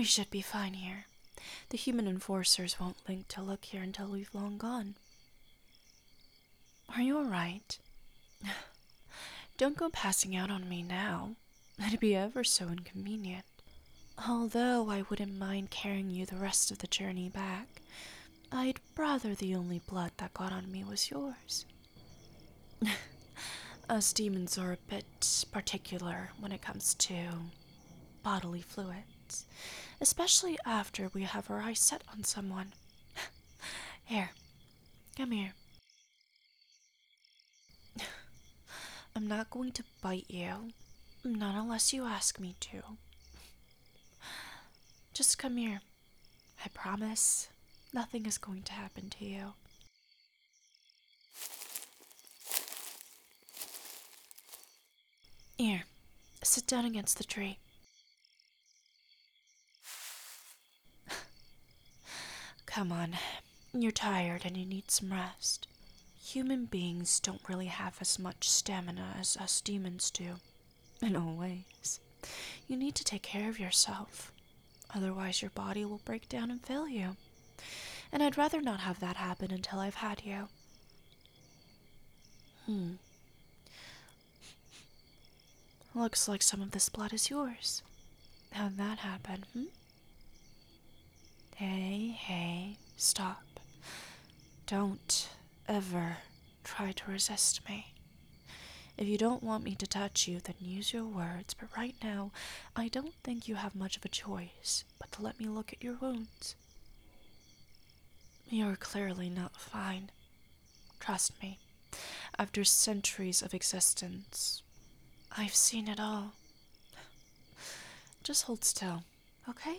We should be fine here. The human enforcers won't think to look here until we've long gone. Are you alright? Don't go passing out on me now. It'd be ever so inconvenient. Although I wouldn't mind carrying you the rest of the journey back, I'd rather the only blood that got on me was yours. Us demons are a bit particular when it comes to bodily fluids, especially after we have our eyes set on someone. Here, come here. I'm not going to bite you, not unless you ask me to. Just come here. I promise nothing is going to happen to you. Here, sit down against the tree. Come on, you're tired and you need some rest. Human beings don't really have as much stamina as us demons do, in all ways. You need to take care of yourself, otherwise your body will break down and fail you. And I'd rather not have that happen until I've had you. Looks like some of this blood is yours. How'd that happen, Hey, stop. Don't ever try to resist me. If you don't want me to touch you, then use your words, but right now, I don't think you have much of a choice but to let me look at your wounds. You're clearly not fine. Trust me, after centuries of existence, I've seen it all. Just hold still, okay?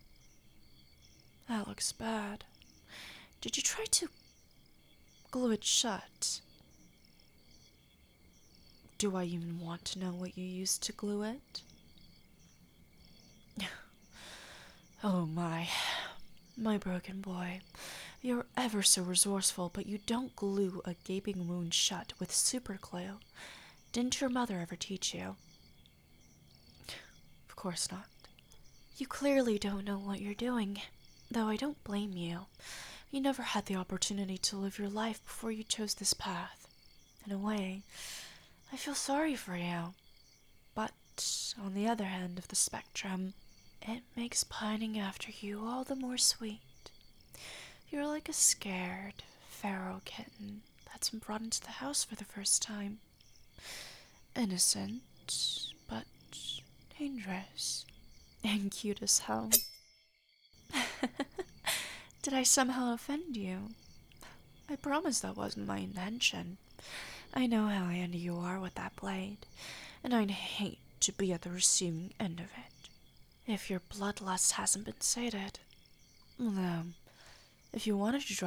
That looks bad. Did you try to glue it shut? Do I even want to know what you used to glue it? Oh my broken boy. You're ever so resourceful, but you don't glue a gaping wound shut with super glue. Didn't your mother ever teach you? Of course not. You clearly don't know what you're doing, though I don't blame you. You never had the opportunity to live your life before you chose this path. In a way, I feel sorry for you. But on the other end of the spectrum, it makes pining after you all the more sweet. You're like a scared, feral kitten that's been brought into the house for the first time. Innocent, but dangerous. And cute as hell. Did I somehow offend you? I promise that wasn't my intention. I know how handy you are with that blade, and I'd hate to be at the receiving end of it. If your bloodlust hasn't been sated. Though, if you wanted to